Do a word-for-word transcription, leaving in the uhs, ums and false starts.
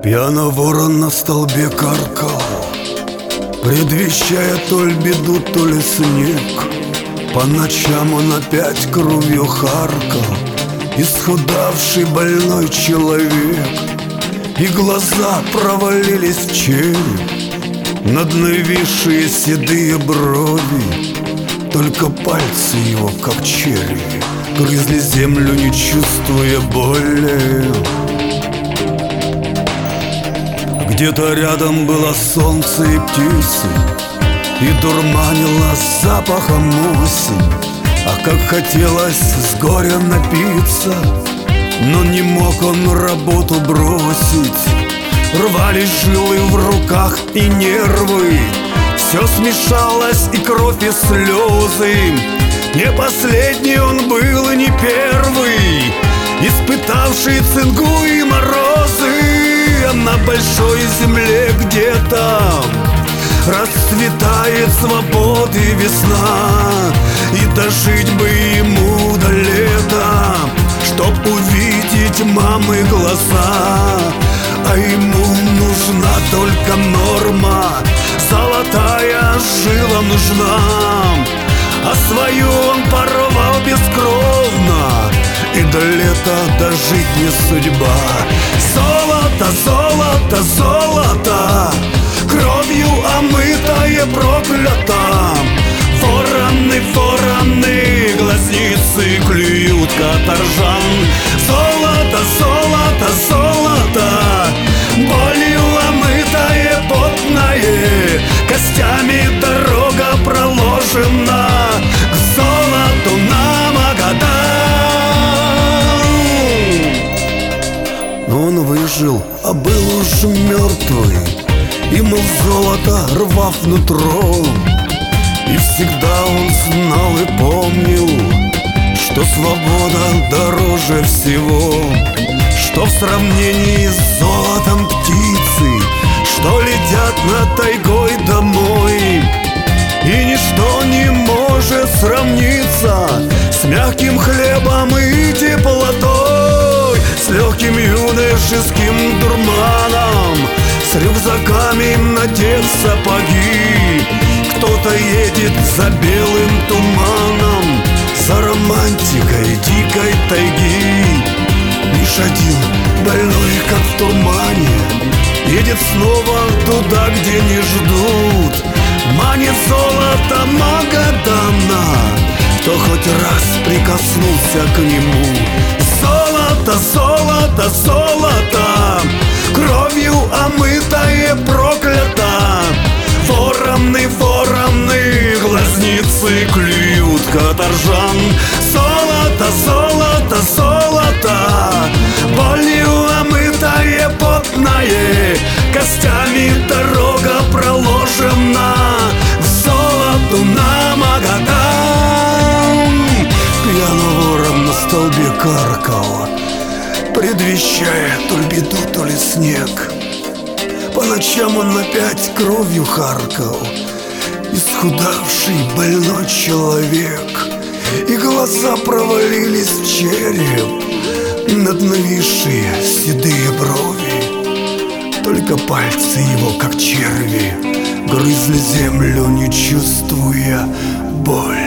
Пьяно ворон на столбе каркал, предвещая то ли беду, то ли снег. По ночам он опять кровью харкал, исхудавший больной человек. И глаза провалились в череп, над нависшие седые брови. Только пальцы его, как черви, грызли землю, не чувствуя боли. Где-то рядом было солнце и птицы, и дурманила запахом осень. А как хотелось с горя напиться, но не мог он работу бросить. Рвались жилы в руках и нервы, все смешалось, и кровь, и слезы. Не последний он был и не первый, испытавший цингу и морозы. А на большой земле где-то расцветает свободы весна, и дожить бы ему до лета, чтоб увидеть мамы глаза. А ему нужна только норма, золотая жила нужна. А свою он порвал бескровно, и до лета дожить не судьба. Золото, золото, золото, кровью омытое проклято. Вороны, вороны, глазницы клюют каторжан. Золото, золото, золото, болью омытое, потное, костями дорога проложена к золоту на Магадан. Но он выжил, а был уже мертвый, и мыл золото, рвав нутром. И всегда он знал и помнил, что свобода дороже всего, что в сравнении с золотом птицы, что летят над тайгой домой. И ничто не может сравниться с мягким хлебом и теплотой, с легким юношеским дурманом, с рюкзаками надет сапоги. Кто-то едет за белым туманом, за романтикой дикой тайги. Лишь один, больной как в тумане, едет снова туда, где не ждут. Манит золото Магадана, кто хоть раз прикоснулся к нему. Золото, золото, золото, кровью омытое проклято. Вороны, вороны, глазницы клюют каторжан. Золото, золото, золото, болью омытое, потное, костями дорога проложена к золоту на Магадан. Пьяно ворон на столбе каркал, предвещая то ли беду, то ли снег. По ночам он опять кровью харкал, исхудавший больной человек. И глаза провалились в череп, над нависшие седые брови. Только пальцы его, как черви, грызли землю, не чувствуя боль.